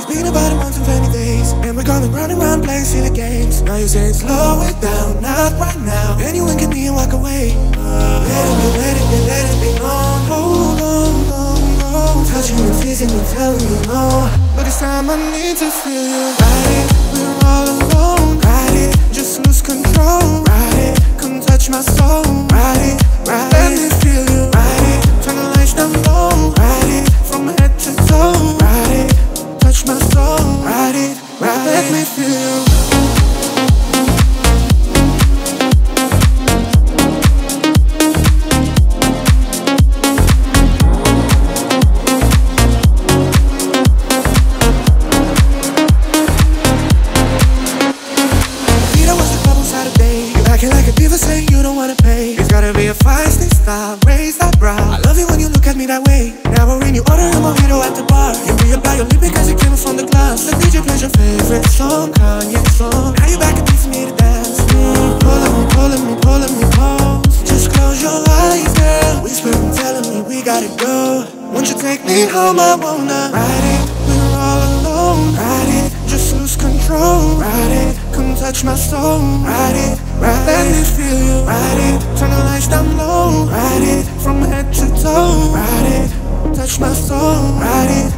been about a month and 20 days, and we're going round and round playing silly games. Now you say slow it down, not right now. Then you wink at me and walk away. Let it be, let it be, let it be known. Hold on, on. Touching and teasing and telling you no, but this time I need to feel you. Ride it, we're all alone. Ride it, just lose control. Ride it, come touch my soul. Ride it, ride it, let me feel you. Ride it, turn the lights down low. Ride it, from head to toe. Ride it, touch my soul. Ride it, ride it, let me feel you. Acting like a diva saying you don't wanna pay. It's gotta be a feisty style, raise that brow. I love it when you look at me that way. Now when you order a mojito at the bar, you reapply your lip because it came from the glass. The DJ plays your favorite song, Kanye song. Now you back and beat for me to dance. Pulling me, pulling me, pulling me close. Just close your eyes, girl. Whispering, telling me we gotta go. Won't you take me home? I wanna ride it. We're all alone. Ride it, just lose control. Ride it, come touch my soul. Ride it, ride it, let me feel you. Ride it, turn the lights down low. Ride it, from head to toe. Ride it, touch my soul. Ride it,